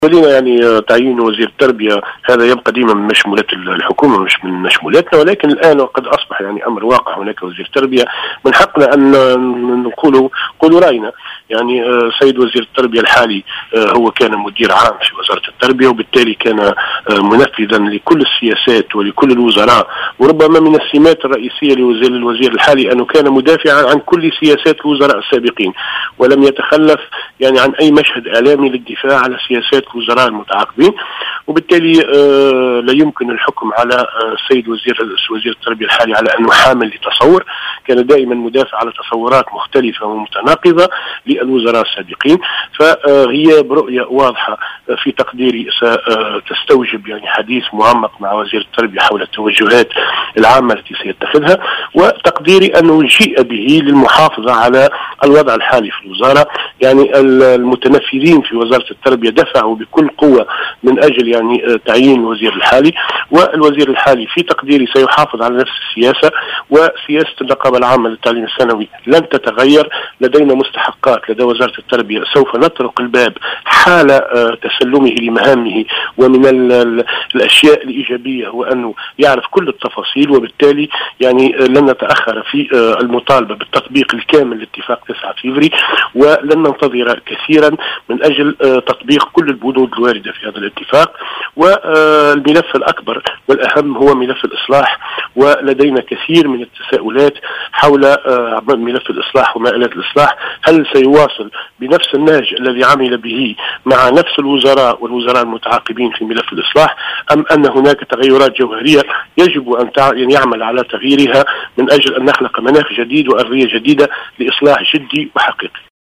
بدينا يعني تعيين وزير التربية هذا يبقى ديما من مشمولات الحكومة مش من مشمولاتنا، ولكن الآن وقد أصبح يعني أمر واقع هناك وزير تربية من حقنا أن نقولوا رأينا. يعني سيد وزير التربية الحالي هو كان مدير عام في وزارة التربية، وبالتالي كان منفذا لكل السياسات ولكل الوزراء، وربما من السمات الرئيسية للوزير الحالي أنه كان مدافعا عن كل سياسات الوزراء السابقين، ولم يتخلف يعني عن أي مشهد إعلامي للدفاع على سياسات الوزراء المتعاقبين. وبالتالي لا يمكن الحكم على السيد وزير التربية الحالي على أنه حامل لتصور، كان دائما مدافع على تصورات مختلفة ومتناقضة للوزراء السابقين. فغياب رؤية واضحة في تقديري ستستوجب يعني حديث معمق مع وزير التربية حول التوجهات العامة التي سيتخذها، وتقديري أنه جيء به للمحافظة على الوضع الحالي في الوزارة. يعني المتنفذين في وزارة التربية دفعوا بكل قوة من أجل يعني تعيين الوزير الحالي، والوزير الحالي في تقديري سيحافظ على نفس السياسة، وسياسة النقابة العامة للتعليم الثانوي لن تتغير. لدينا مستحقات لدى وزارة التربية، سوف نطرق الباب حال تسلمه لمهامه، ومن الأشياء الإيجابية هو أنه يعرف كل التفاصيل، وبالتالي يعني لن نتأخر في المطالبة بالتطبيق الكامل لاتفاق 9 فبراير، ولن ننتظر كثيرا من أجل تطبيق كل البنود الواردة في هذا الاتفاق. والملف الأكبر والأهم هو ملف الإصلاح، ولدينا كثير من التساؤلات حول ملف الإصلاح ومآلات الإصلاح. هل سيواصل بنفس النهج الذي عمل به مع نفس الوزراء والوزراء المتعاقبين في ملف الإصلاح، أم أن هناك تغيرات جوهرية يجب أن يعمل على تغييرها من أجل أن نخلق مناخ جديد وأرضية جديدة لإصلاح جدي وحقيقي؟